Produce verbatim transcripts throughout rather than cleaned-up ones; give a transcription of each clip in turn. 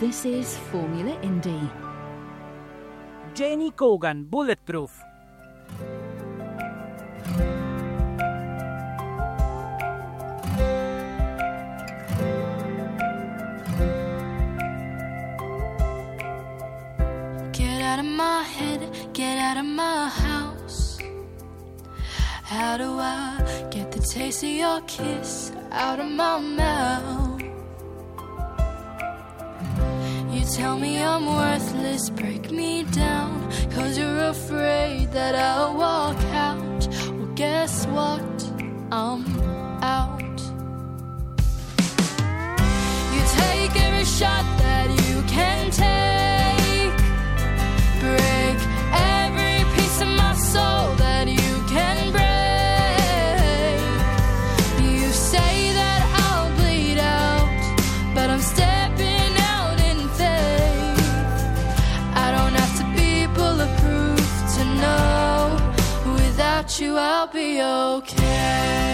This is Formula Indie. Janie Cogan, Bulletproof. Get out of my head, get out of my house. How do I get the taste of your kiss out of my mouth? You tell me I'm worthless, break me down, 'cause you're afraid that I'll walk out. Well, guess what? I'm out. You take every shot that you can take, break every piece of my soul that you can break. You say that I'll bleed out, but I'm stepping out in faith. I don't have to be bulletproof to know without you I'll be okay.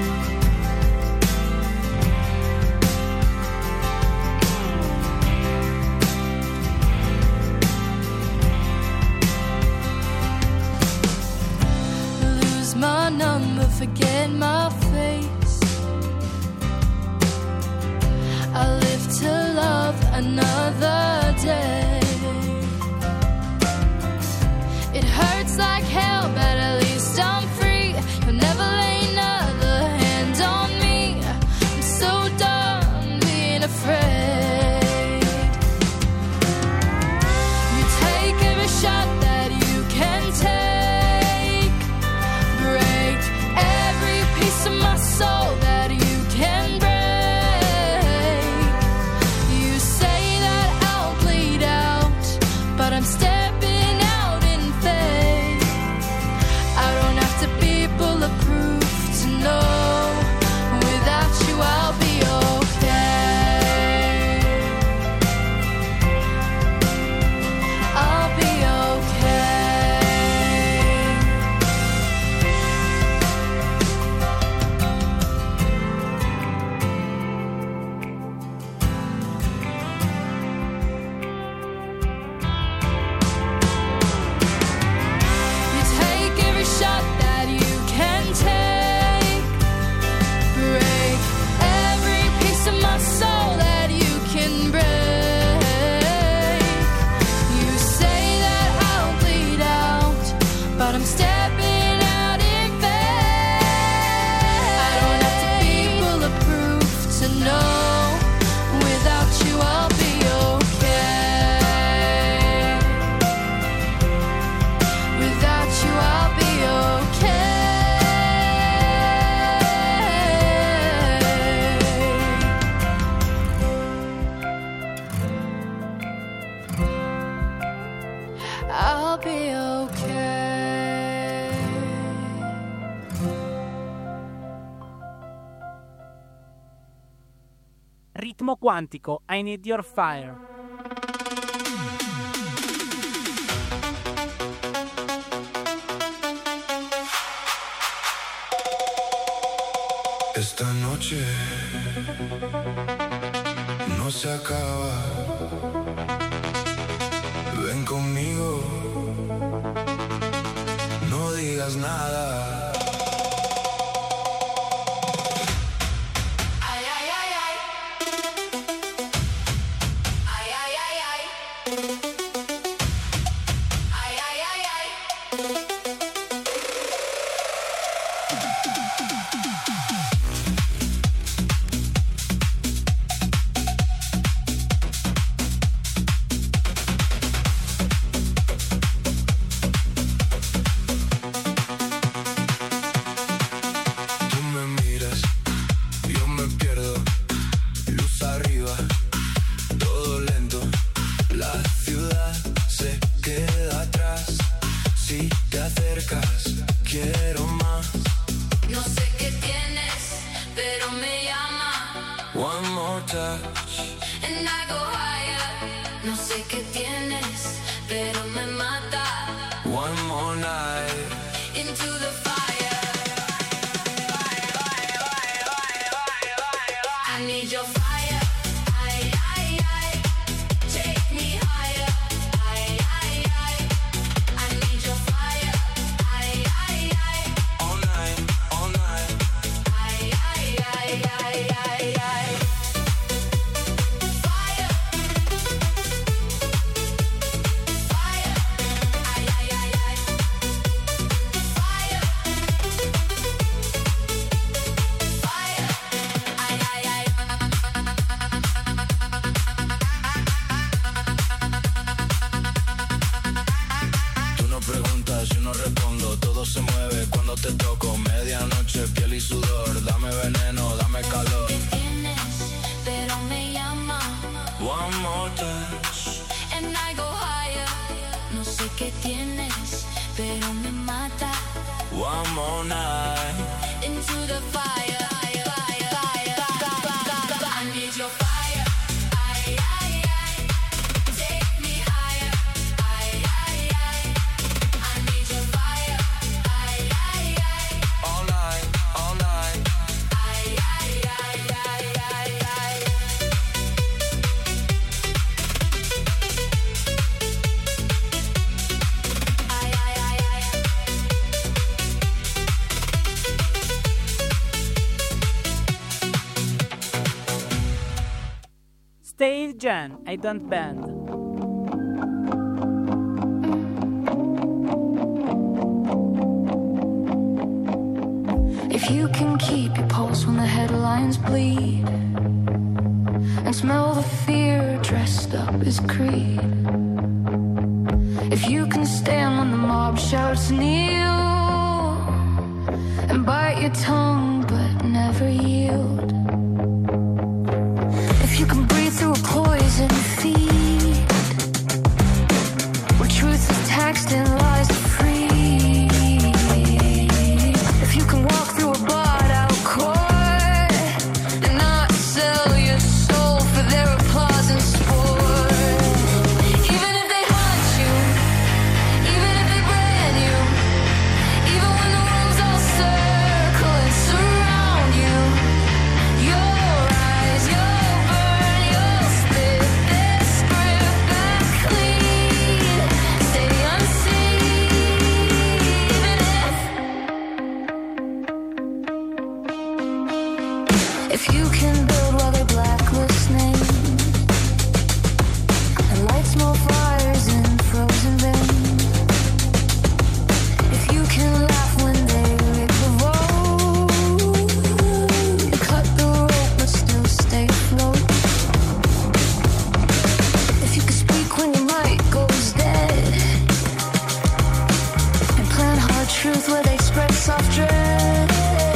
My number, forget my face. I live to love another day. It hurts like hell, but at least I'm free. You'll never lay another hand on me. I'm so done being afraid. You take every shot that you can take, my soul that you can break. You say that I'll bleed out, but I'm stepping out in faith. I don't have to be bulletproof to know without you I'll be okay. I'll be okay. I'll be okay. Ritmo quantico, I Need Your Fire. Esta noche no se acaba. Ven conmigo, no digas nada. Ay, ay, ay, ay. Ay, ay, ay, ay. Ay, ay, ay, ay. I need your fire. I, I, I. One more touch. And I go higher. No sé qué tienes, pero me mata. One more night. Into the fire. Fire, fire, fire, fire, fire. I need your fire. Ay, ay, ay. Take me higher. Ay, ay, ay. I need your fire. Ay, ay, ay. All night, all night. Ay, ay, ay, ay, ay, ay. Ay, ay, ay, ay. Steve Jan, I Don't Bend. If you can keep your pulse when the headlines bleed and smell the fear dressed up as creed, if you can stand when the mob shouts kneel and bite your tongue but never yield, if you can breathe through a poison feed where truth is taxed and lies are free, if you can walk through a bought out court and not sell your soul for their applause and sport, even if they hunt you, even if they brand you, even when the wolves all circle and surround you, you'll rise, you'll burn, you'll split this script back clean, stay unseen, even if If you can build while they blacklist names and light small fires in frozen veins, if you can laugh when they rig the road, you cut the rope but still stay afloat, if you can speak when your mic goes dead and plant hard truth where they spread soft dread,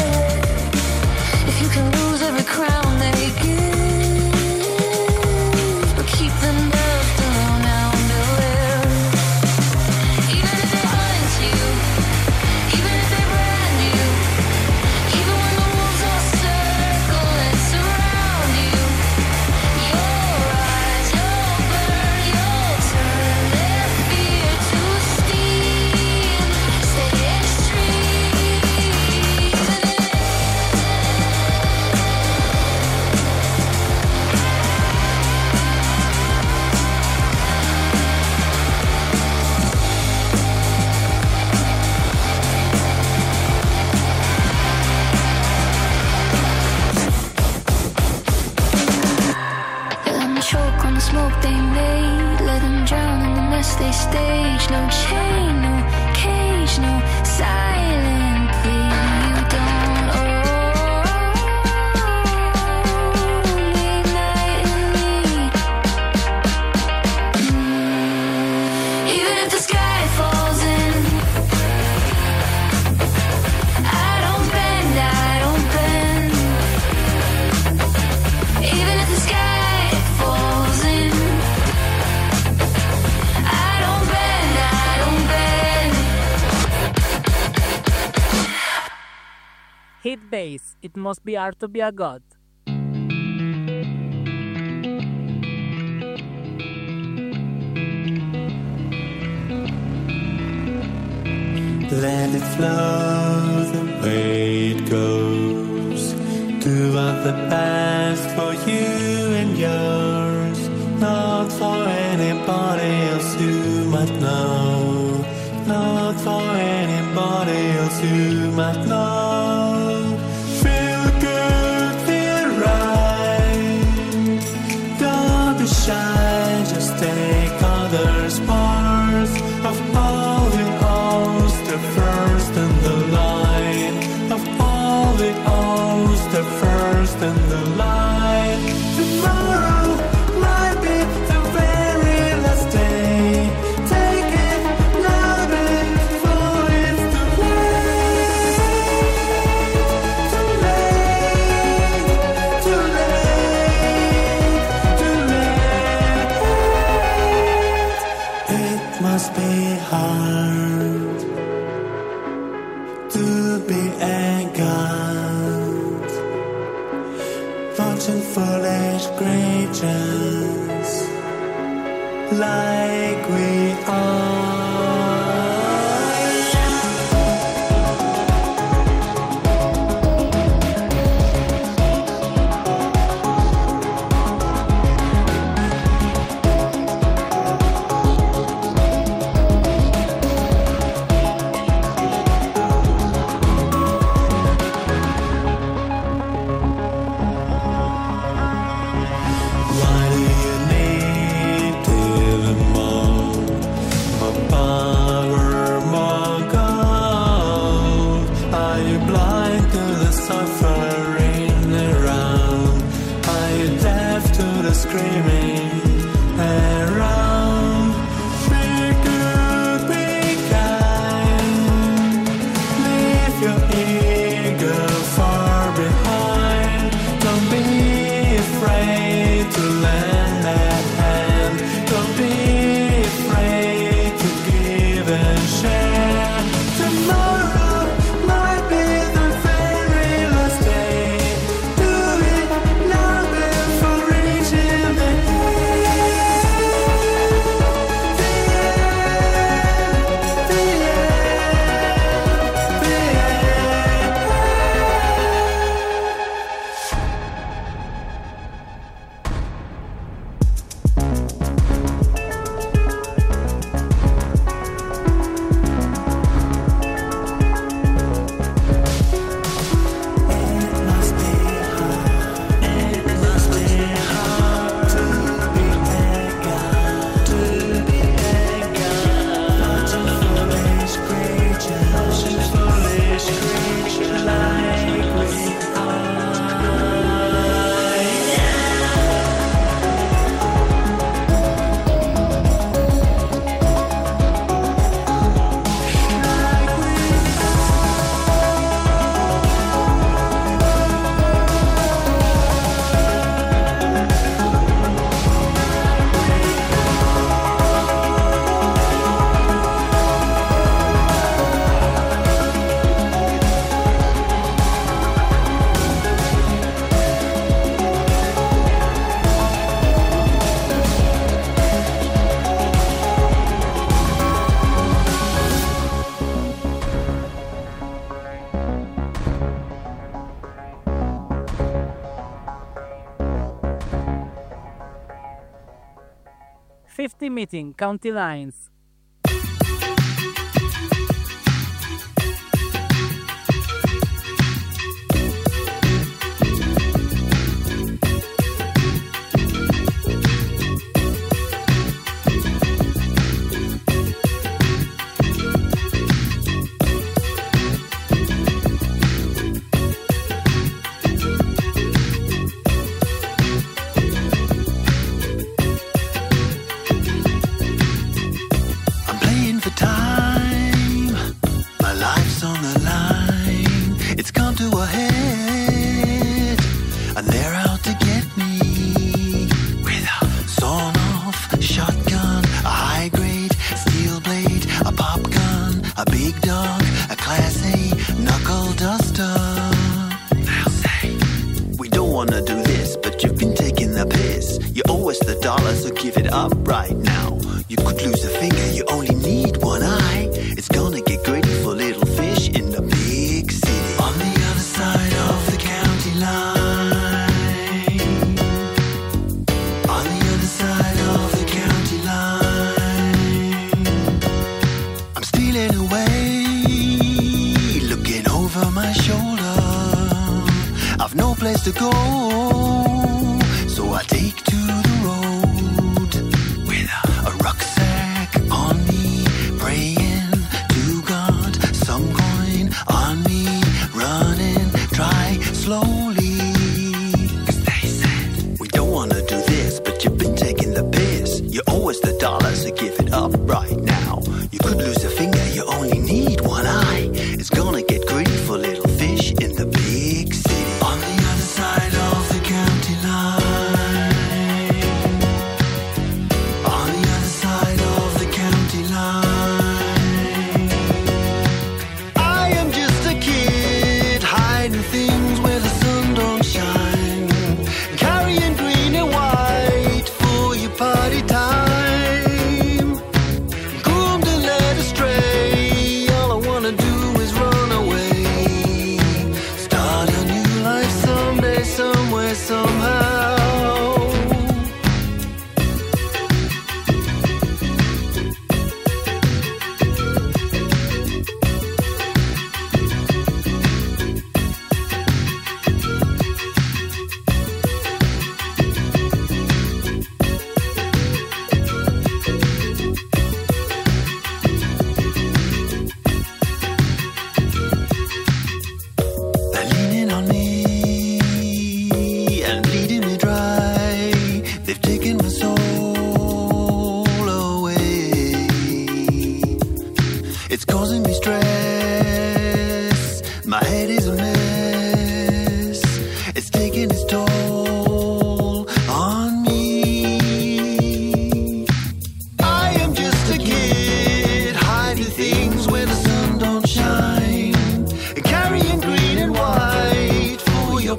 if you can lose every crown they give, but keep the nerve to low down to live, even if they hunt you, even if they brand you, even when the wolves all circle and surround you, you'll rise, you'll burn, you'll turn their fear to steam, stay extreme, even if let them choke on the smoke they made, let them drown in the mess they stage, no chain, no cage, no silently, you don't own me nightly. Even if the sky falls in, I don't bend, I don't bend. Even if the sky falls in, I don't bend, I don't bend. Hit bass, It Must Be Hard to Be a God. Let it flow the way it goes. Do what the best for you and yours, not for anybody else you might know, not for anybody else you might know. Feel good, feel right. Don't be shy, just take others' parts of all the ours, the first in the line, of all the ours, the first in the line. Tomorrow might be the very last day. Take it now before it's too late. regions like we are. fifty meeting county lines. Things where the sun don't shine, carrying green and white.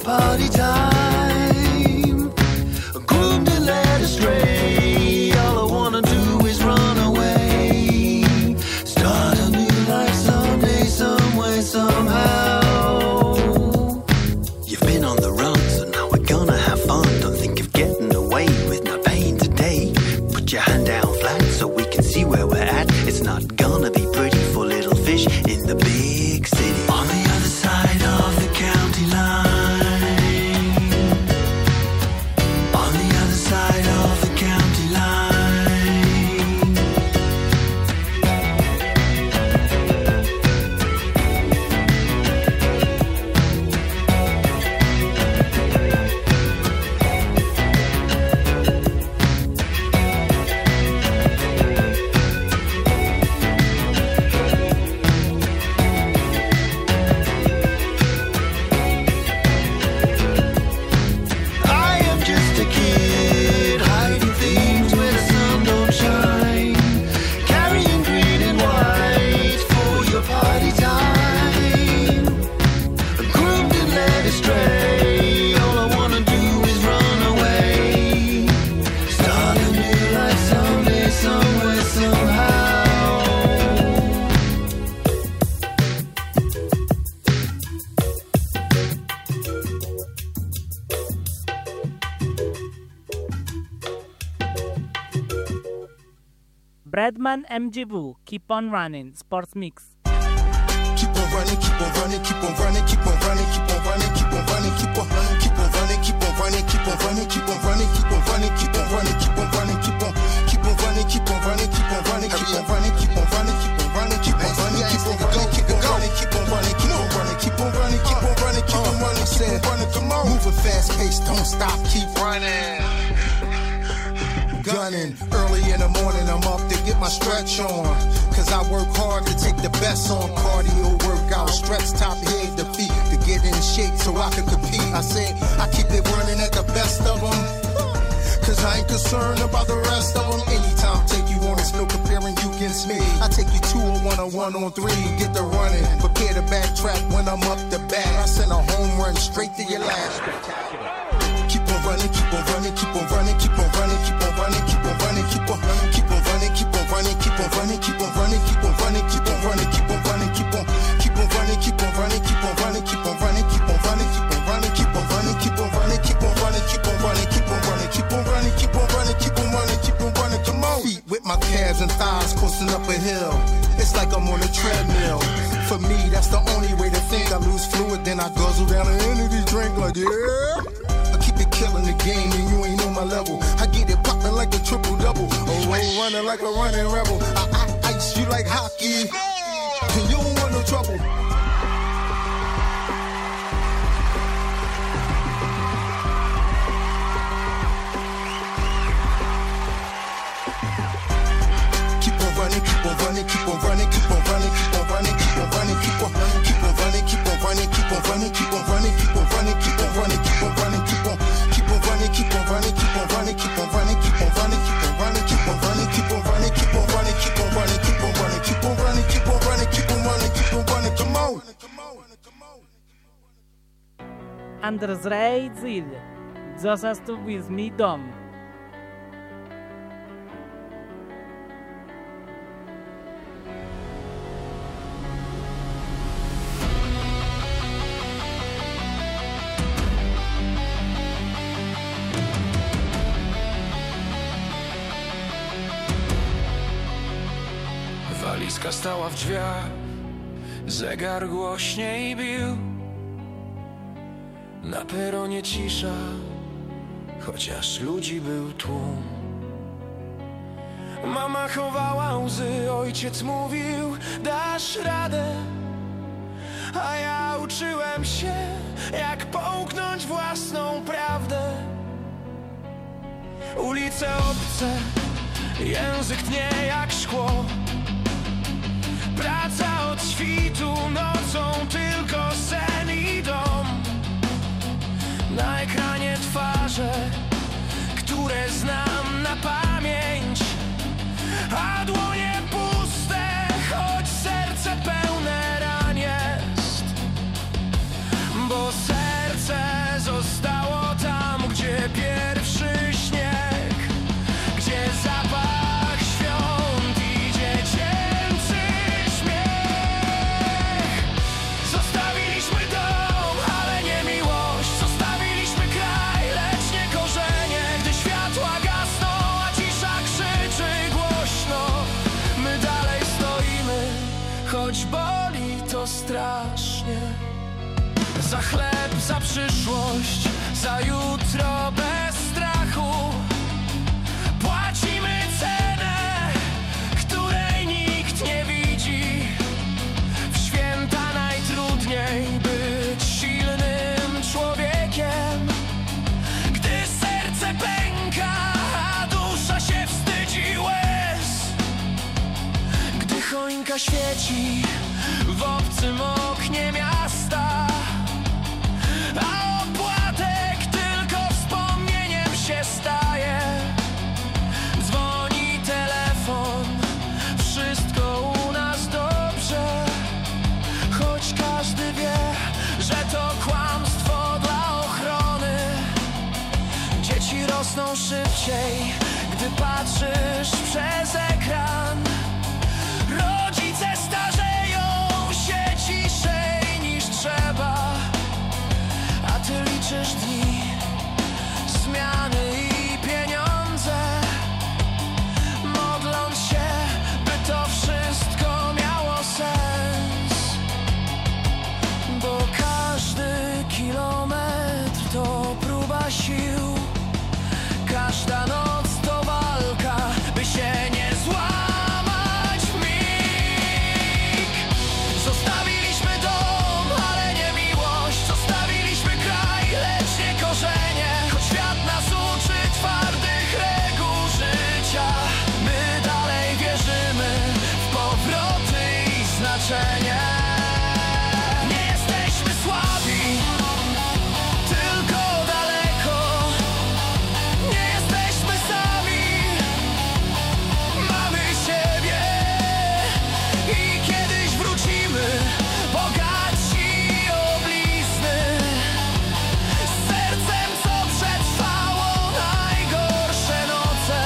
party time. Groomed and led astray. All I wanna do is run away. Start a new life someday, some way, somehow. You've been on the run, so now we're gonna have fun. Don't think of getting away with not paying today. Put your hand down flat so we can see where we're at. It's not gonna be pretty for little fish in the big city. On the other side of the county line. On the other side of the county line. I am just a kid, hiding things where the sun don't shine. Carrying green and white for your party time. Groomed and led astray. All I wanna do is run away. Start a new life someday, somewhere, somehow. Bradman M G W, Keep on Running, Sports Mix. Keep on running, keep on running, keep on running, keep on running, keep on running, keep on running, keep on running, keep on running, keep on running, keep on running, keep on running, keep on running, keep on running, keep on running, keep on keep on running, keep on running, keep on running, keep on running, keep on running, keep on running, keep on running, keep on running, keep on running, keep on running, keep on running, keep on running, keep on running, keep on running, keep on running, come on. Moving fast paced, don't stop, keep running. Gunning. Early in the morning, I'm up to get my stretch on. Cause I work hard to take the best on. Cardio workout, stretch top, head to feet. To get in shape so I can compete. I say, I keep it running at the best of them. Cause I ain't concerned about the rest of them. Anytime take you on, it's no comparing you against me. I take you two on one on one on three. Get the running, prepare to backtrack when I'm up the bat. I send a home run straight to your last. Keep on running, keep on running, keep on running, keep on running, keep on running, keep on running, keep on running, keep on running, keep on running, keep on running, keep on running, keep on running, keep on running, keep on running, keep on keep on running, keep on running, keep on running, keep on running, keep on running, keep on running, keep on running, keep on running, keep on running, keep on running, keep on running, keep on running, keep on running, keep on running, keep on running, come on. Feet with my calves and thighs coursing up a hill. It's like I'm on a treadmill. For me, that's the only way to think. I lose fluid, then I guzzle down an energy drink like yeah. Keep it killing the game and you ain't on my level. I get it popping like a triple double. Oh, oh, running like a running rebel. I, I ice you like hockey. And you don't want no trouble. Keep on running, keep on running, keep on running, keep on running, keep on running, keep on running, keep on running, keep on running, keep on running, keep on running, keep on running, keep on running, keep on running, keep on running, keep on keep on running, keep on running, keep on running, keep on running, keep on running, keep on running, keep on running, keep on running, keep on running, keep on running, keep on running, keep on running, keep on running, keep on running, keep on running, come on. Anders Ray Zil, Just to With Me Dom. Walizka stała w drzwiach, zegar głośniej bił. Na peronie cisza, chociaż ludzi był tłum. Mama chowała łzy, ojciec mówił, dasz radę. A ja uczyłem się, jak połknąć własną prawdę. Ulice obce, język tnie jak szkło. Praca od świtu, nocą tylko sen i dom. Na ekranie twarze, które znam na pamięć, a dłonie puste, choć serce pełne ran jest. Bo serce z rośnie. Za chleb, za przyszłość, za jutro bez strachu płacimy cenę, której nikt nie widzi. W święta najtrudniej być silnym człowiekiem, gdy serce pęka, a dusza się wstydzi łez. Gdy choinka świeci w obcym oknie miasta, a opłatek tylko wspomnieniem się staje. Dzwoni telefon, wszystko u nas dobrze, choć każdy wie, że to kłamstwo dla ochrony. Dzieci rosną szybciej, gdy patrzysz przez ekran. Rodzice starzeją się ciszej niż trzeba, a ty liczysz dni, zmiany i pieniądze, modląc się, by to wszystko miało sens. Bo każdy kilometr to próba sił, każda noc to walka, by się nie złamać w mig. Zostawiliśmy dom, ale nie miłość. Zostawiliśmy kraj, lecz nie korzenie. Choć świat nas uczy twardych reguł życia, my dalej wierzymy w powroty i znaczenie. Nie jesteśmy słabi, tylko daleko. Nie jesteśmy sami, mamy siebie. I kiedyś wrócimy, bogatsi o blizny, z sercem, co przetrwało najgorsze noce.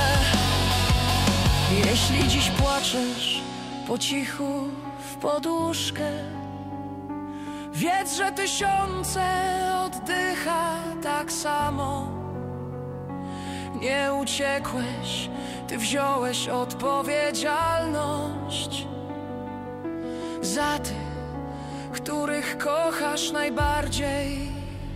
Jeśli dziś płaczesz po cichu w poduszkę, wiedz, że tysiące oddycha tak samo. Nie uciekłeś, ty wziąłeś odpowiedzialność za tych, których kochasz najbardziej.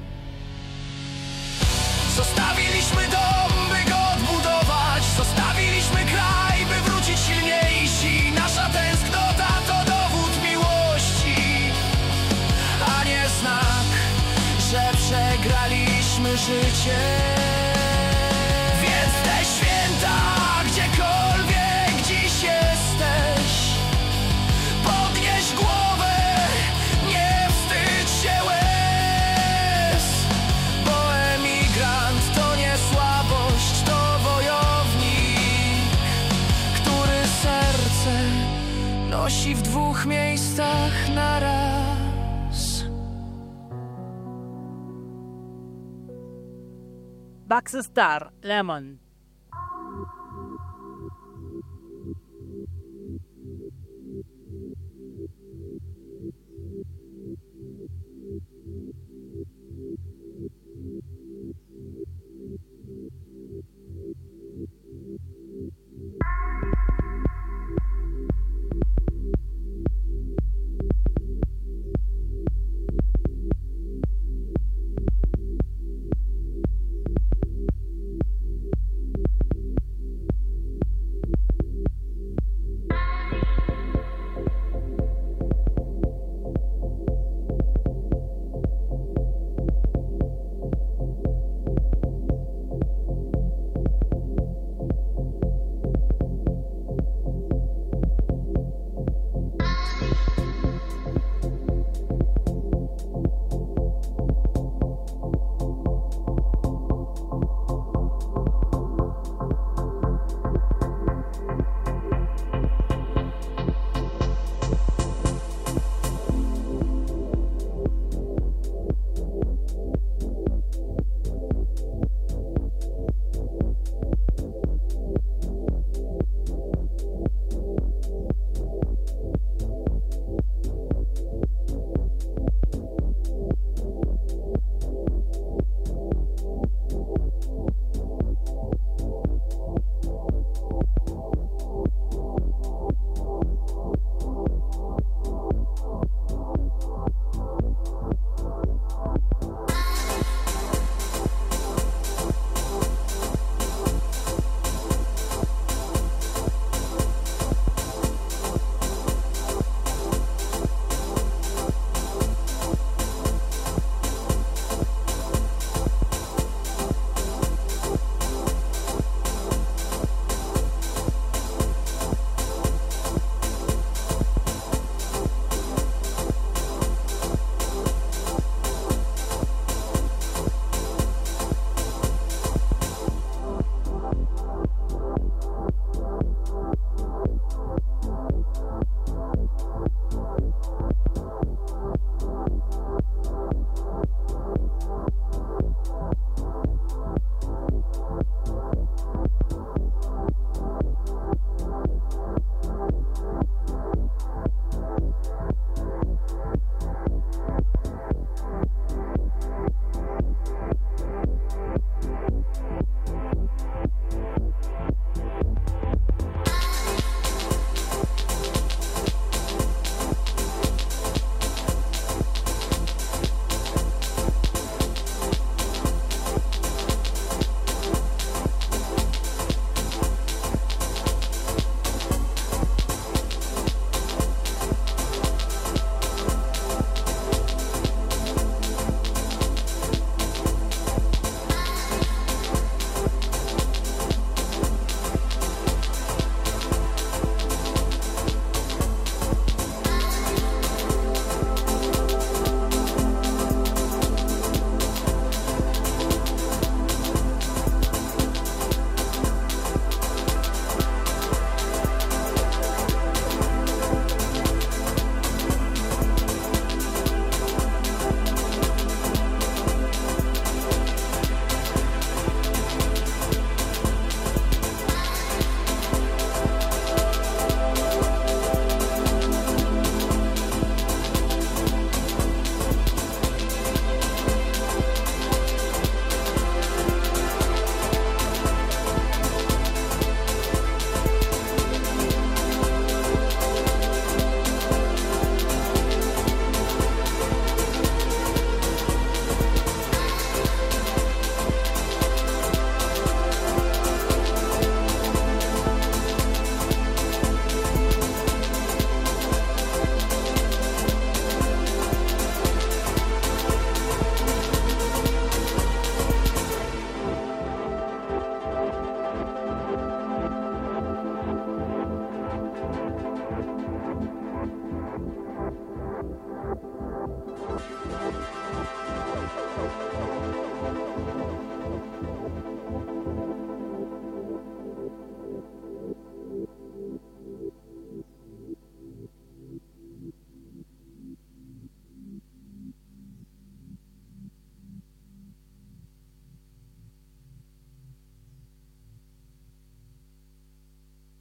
Zostawiliśmy dom, by go odbudować. Zostawiliśmy kraj, by wrócić silniejsi. Nasza tęsknota to dowód miłości, a nie znak, że przegraliśmy życie. Więc te święta, gdziekolwiek dziś jesteś, podnieś głowę, nie wstydź się łez. Bo emigrant to nie słabość, to wojownik, który serce nosi w dwóch miejscach naraz. Box Star, Lemon.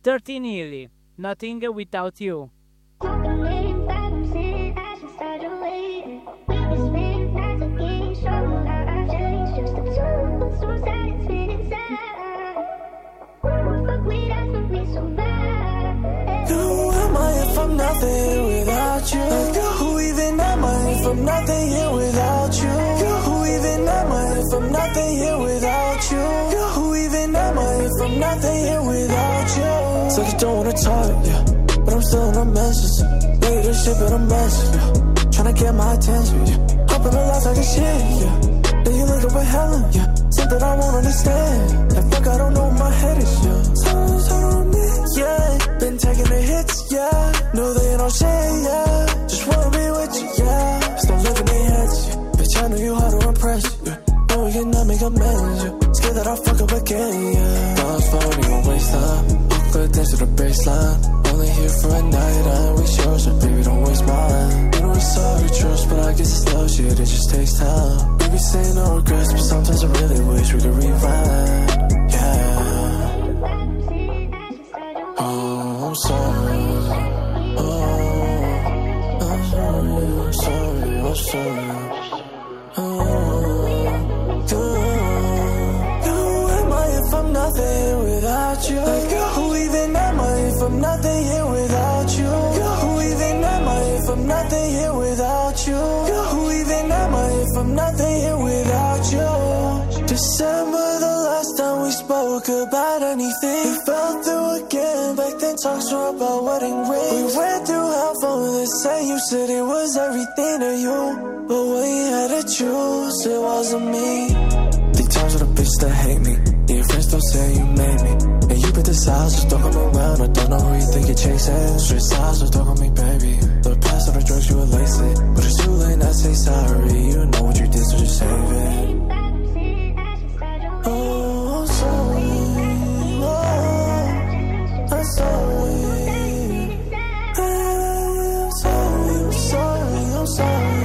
thirteen Illy, Nothing Without You. Who am I if I'm nothing without you? Who even am I if I'm nothing here without you? Who even am I if I'm nothing here without you? Who even am I if I'm nothing here without you? Said you don't wanna talk, yeah, but I'm still in a message. Made this shit, but I'm messing, yeah. Tryna get my attention, yeah. Hoping the life like a shit, yeah. Then you link up with Helen, yeah. Something I won't understand. Like fuck, I don't know where my head is, yeah. Turn, turn on me, yeah. Been taking the hits, yeah. Know they ain't all shit, yeah. Just wanna be with you, yeah. Still living in their heads, yeah. Bitch, I know you hard to impress, yeah. Know we cannot make amends, yeah. Scared that I'll fuck up again, yeah. God's phone, you gon' waste time. Awkward dance to the baseline. Only here for a night, and we sure, so baby, don't waste mine. You know it's sorry, trust, but I guess it's slow shit, it just takes time. Baby, say no regrets, but sometimes I really wish we could rewind, yeah. Oh, I'm sorry. Oh, I'm sorry, I'm sorry, I'm sorry. Oh, you, who am I if I'm nothing without you? Like, who even am I if I'm nothing here without you? Who even am I if I'm nothing here without you? Who even am I if I'm nothing here without you? December, the last time we spoke about anything. We fell through again, back then talks were about wedding rings. We went through hell for this, and you said it was everything to you. But when you had to choose, it wasn't me. The times with the bitch that hate me, yeah, your friends don't say you made me. And you been the size, just don't come around. I don't know who you think you're chasing. Straight sides, just don't on me, baby. The past of the drugs, you were lacing. But it's too late, not say sorry. You know what you did, so just save it. Oh, I'm sorry. Oh, I'm sorry. I'm sorry, I'm sorry, I'm sorry.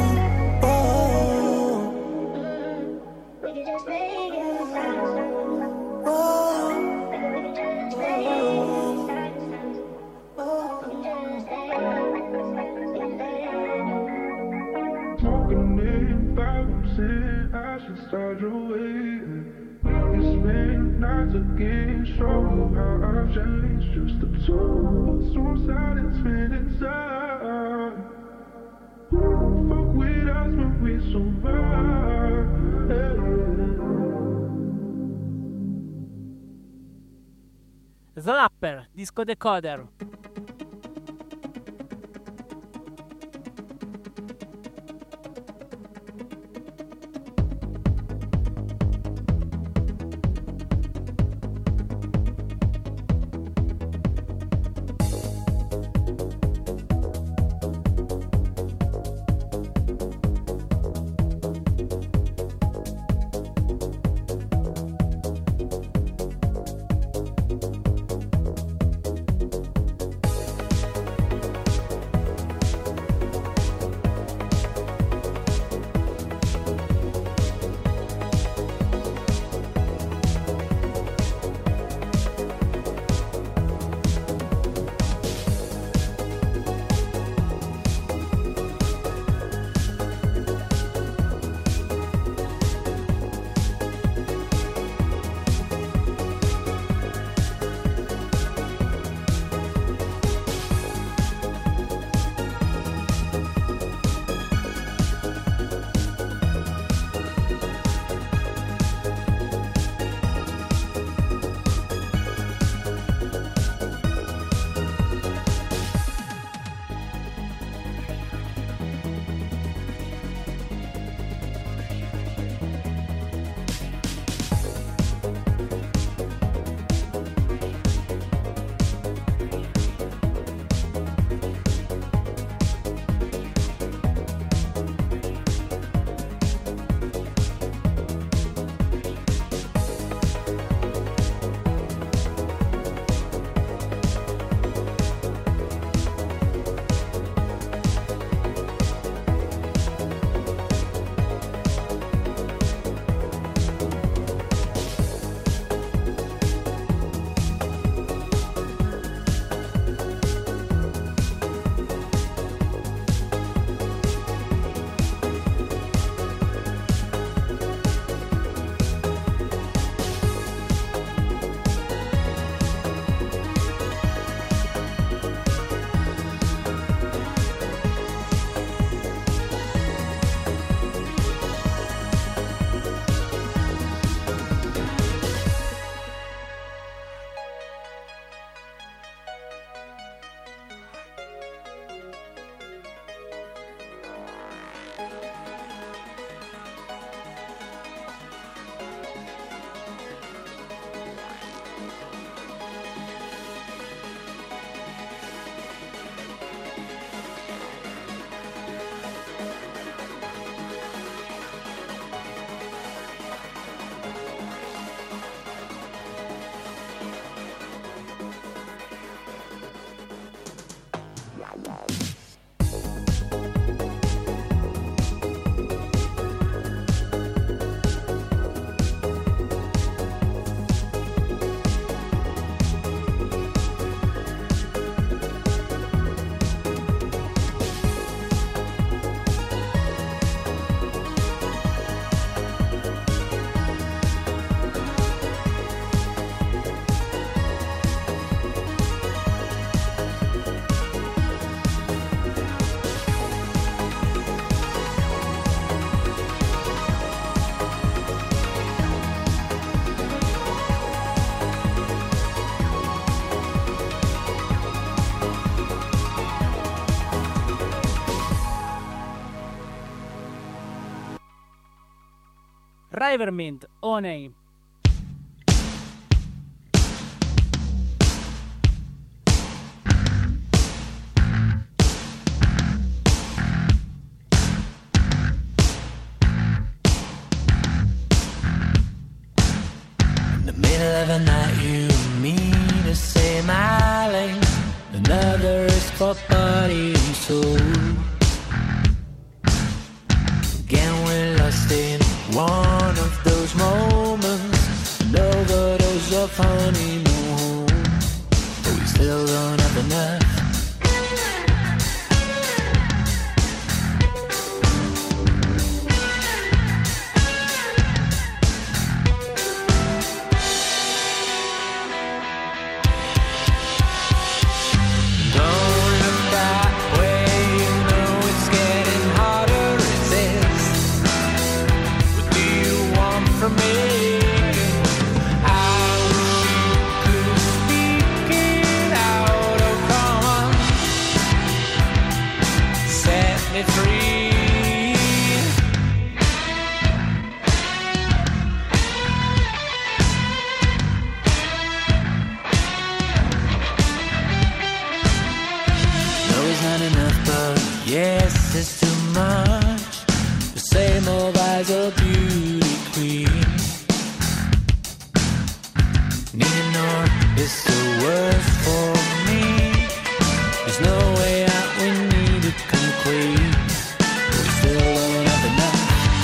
Start your way. You spend nights again, show how I've changed. Just the two of us on silence, spin inside. Fuck with us when we survive. Slapper, Disco Decoder. Drivermint, Oney. In the middle of the night, you and me to say my lane. Another is for body and soul. Again, we're lost in one of those moments, an overdose of honeymoon, but we still don't have enough. Yes, it's too much. The same old eyes of beauty queen. Needing more is the worst for me. There's no way out, we need to come clean. We still don't have enough.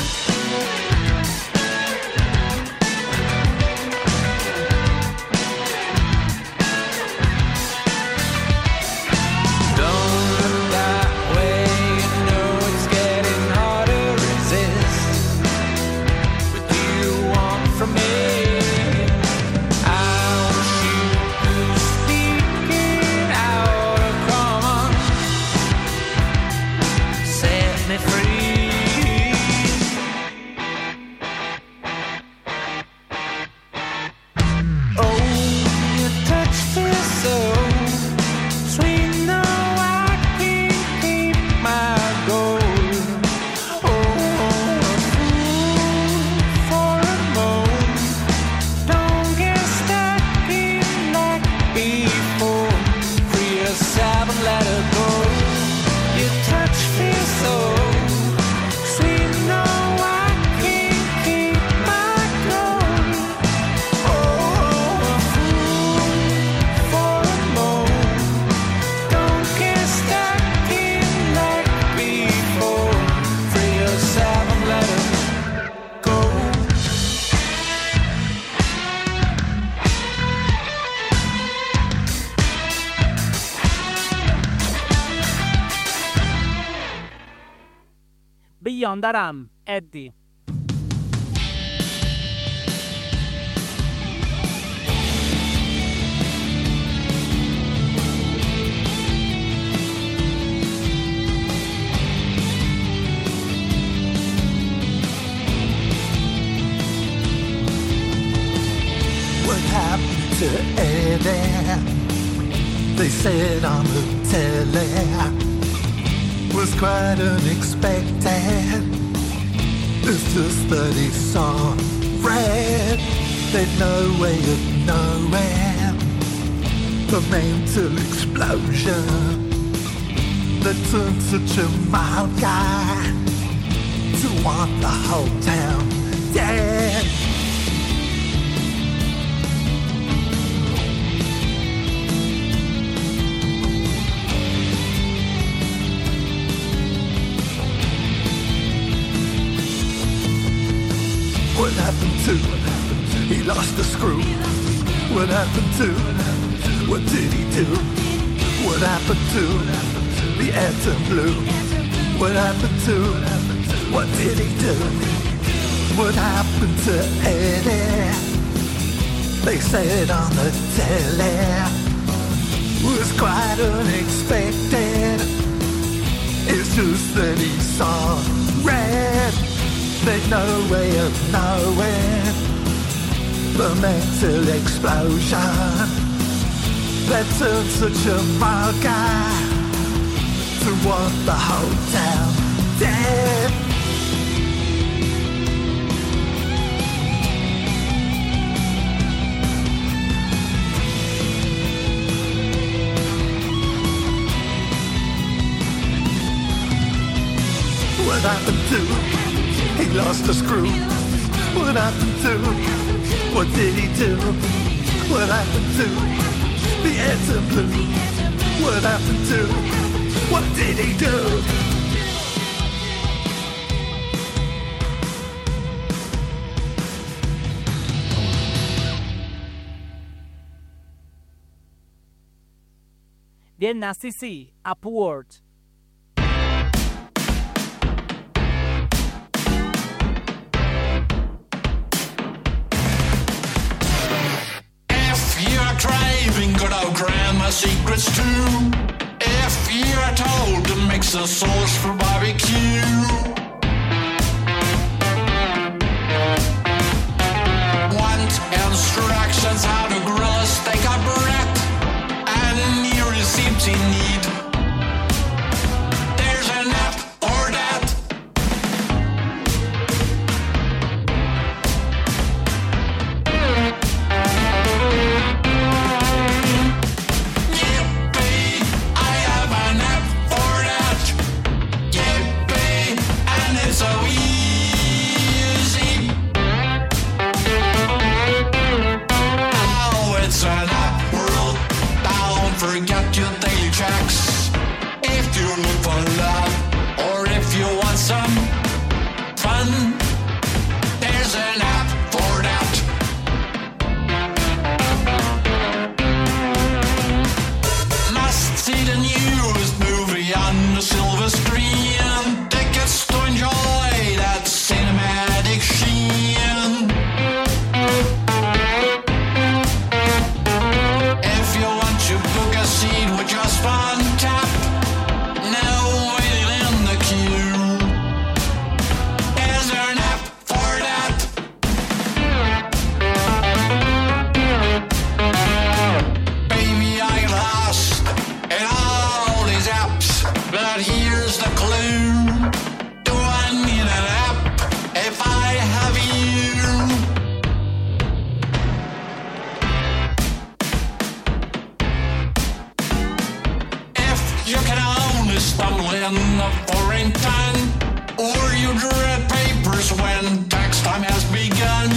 Beyond the Ram, Eddie. What happened to Eddie? They said on the telly was quite unexpected. It's just that he saw red. They'd no way of knowing the mental explosion that turned such a mild guy to want the whole town dead. What happened to? He lost the screw. What happened to? What did he do? What happened to the atom blue? What happened to? What did he do? What happened to Eddie? They said on the telly was quite unexpected. It's just that he saw red. There's no way of knowing the mental explosion that turned such a mild guy to want the whole town dead. What happened to? He lost the screw. What happened to? What did he do? What happened to the answer blue? What happened to? What did he do? Vjen nga C C, Upward. Craving good old grandma secrets too. If you're told to mix a sauce for barbecue, want instructions how to grill a steak or bread, and new receipts you need. There's an app for that. So easy. Oh, it's an app world. Don't forget your daily checks. If you look for love, or if you want some fun, there's an app for that. Must see the newest movie on the silver screen. Tickets to enjoy that cinematic sheen. If you want to book a seat with just one tap, no waiting in the queue. Is there an app for that? Baby, I get lost in all these apps, but here's the clue. Do I need an app if I have you? If you can only stumble in a foreign tongue, or you dread papers when tax time has begun,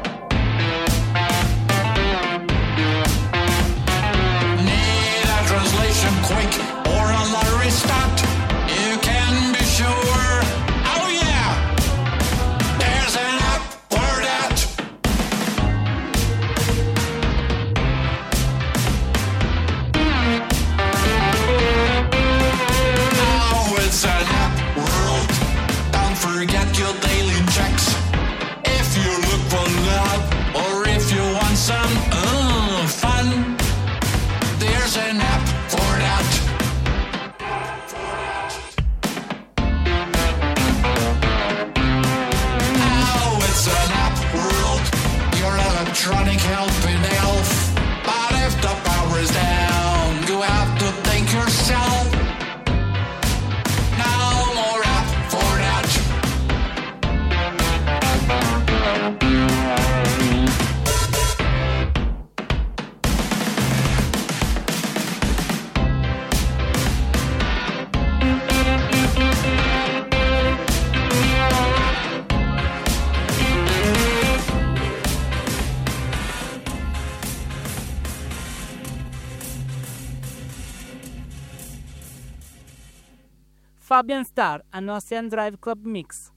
need a translation quick or a lottery start, you can be sure. Oh yeah, there's an app for that. Oh, it's an app world. Don't forget your daily checks. If you look for love, or if you want some uh, fun, there's an app for that. Oh, it's an app world. Your electronic helping elf. But if the power is down, you have to think yourself. No more app for that. Fabian Starr hanno Ocean Drive Club Mix.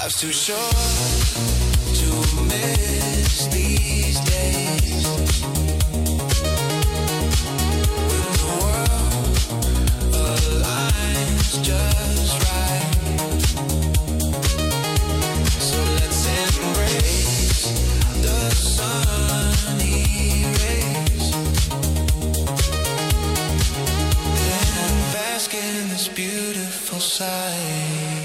Life's too short to miss these days. When the world aligns just right, so let's embrace the sunny rays, then bask in this beautiful sight.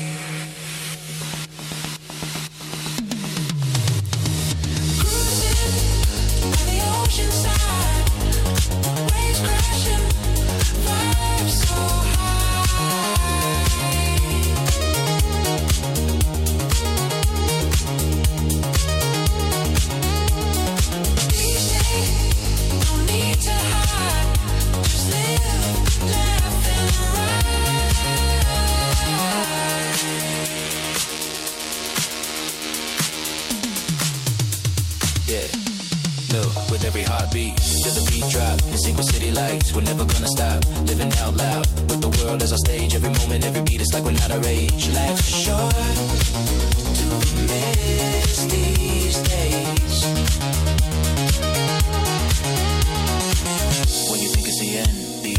With every heartbeat, till the beat drop, in single city lights, we're never gonna stop, living out loud, with the world as our stage, every moment, every beat, it's like we're not our age. Life's short to miss these days. When you think it's the end, the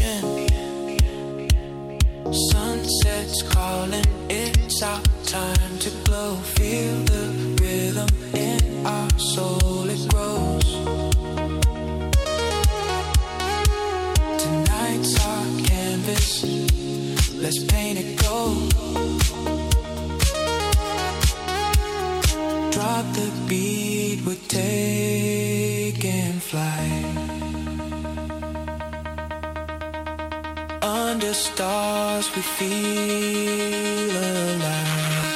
end. Sunset's calling, it's our time to glow. Feel the rhythm in our soul, it grows. Tonight's our canvas, let's paint it gold. Drop the beat, we're taking flight. Under stars we feel alive.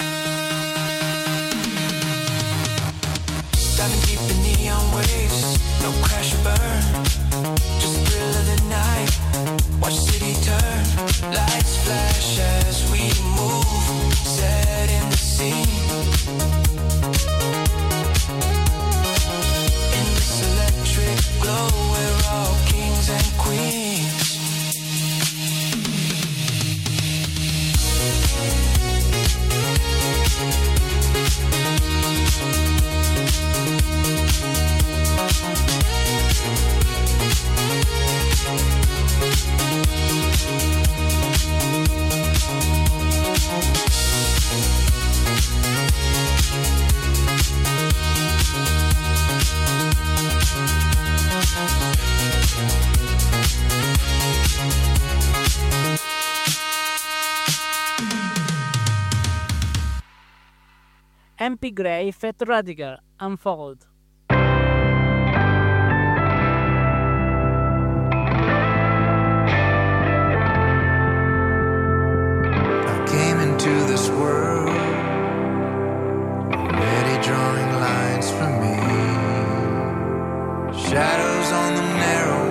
Diving deep in neon waves, no crash or burn, just the thrill of the night. Watch the city turn, lights flash as we move, set in the scene. In this electric glow, we're all kings and queens. M P Gray, Fat Radical, Unfold. I came into this world already drawing lines for me, shadows on the narrow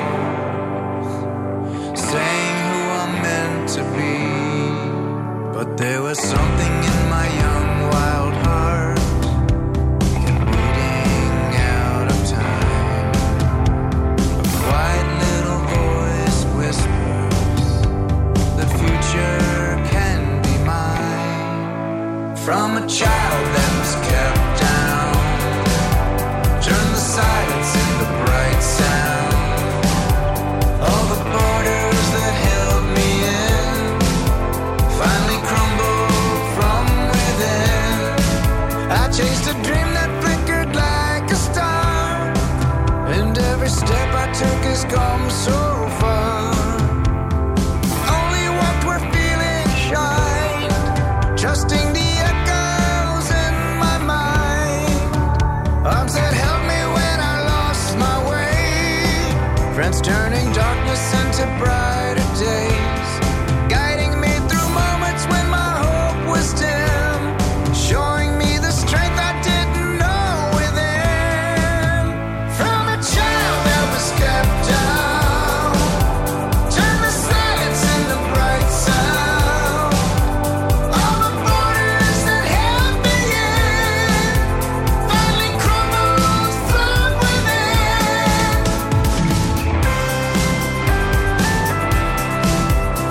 walls, saying who I'm meant to be. But there was something in my young wild heart, kept beating out of time. A quiet little voice whispers, the future can be mine. From a child that was kept down, turn the silence into bright sound. All the borders that held me in finally crumbled from within. I chased a dream that flickered like a star, and every step I took has come so far. Only walked where feeling shined, trusting the echoes in my mind. Arms that held me when I lost my way, friends turning darkness into brighter days, guiding me through moments when my hope was dim, showing me the strength I didn't know within. From a child that was kept down, turn the silence into bright sound. All the borders that held me in finally crumbled from within.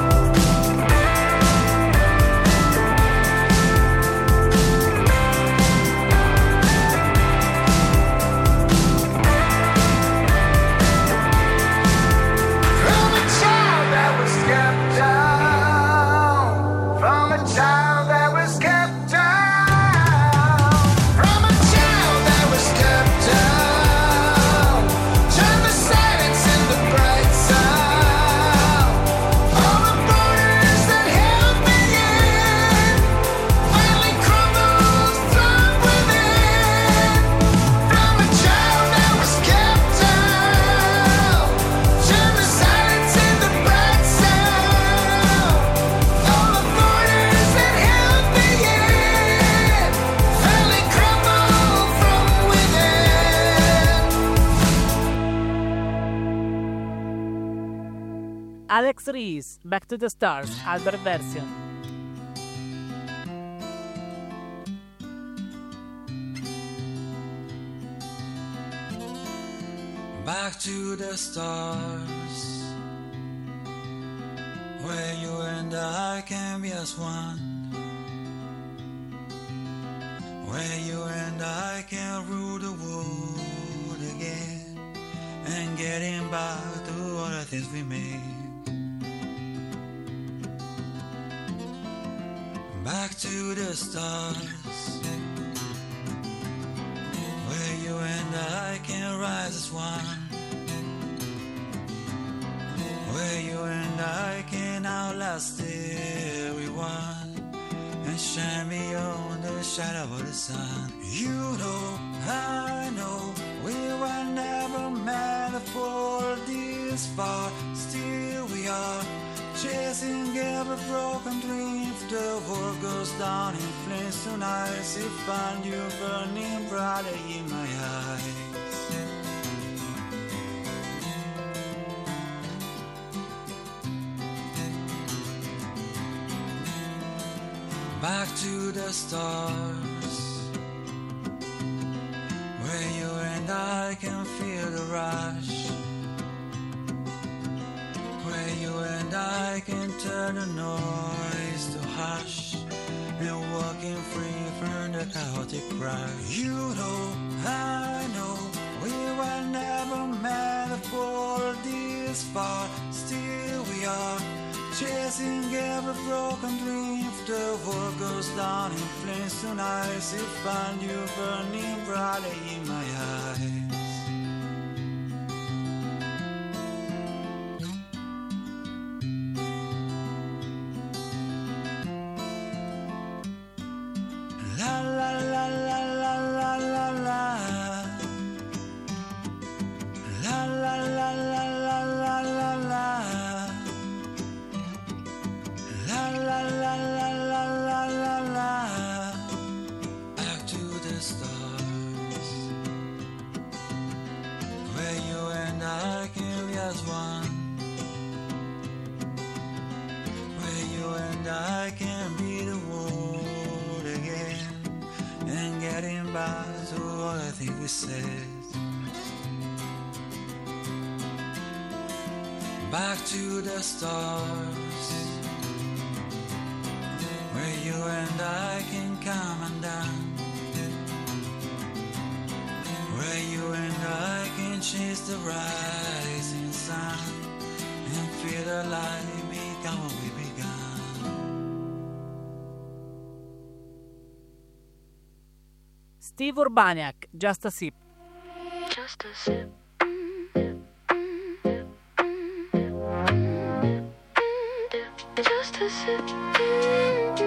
Alex Reese, Back to the Stars, Albert version. Back to the stars, where you and I can be as one, where you and I can rule the world again, and getting back to all the things we made. Back to the stars, where you and I can rise as one, where you and I can outlast everyone and shine beyond the shadow of the sun. You know, I know, we were never meant to fall this far. Still we are chasing every broken dream. If the world goes down in flames tonight, I see find you burning brighter in my eyes. Back to the stars, where you and I can feel the rush, where you and I can turn the noise to hush, and walking free from the chaotic crush. You know, I know, we were never meant to fall this far. Still we are chasing every broken dream. If the world goes down in flames tonight, I see find you burning brighter in my eyes. La la la la la la la la. La la la la la la la la. La la la la la la la la. Back to the stars, where you and I can be as one, where you and I can be the world again, and getting back to all the things we said. Back to the stars, where you and I can come undone, where you and I can chase the rising sun, and feel the light become what we begun. Steve Urbaniak, Just a Sip. Just a sip. Just a sip.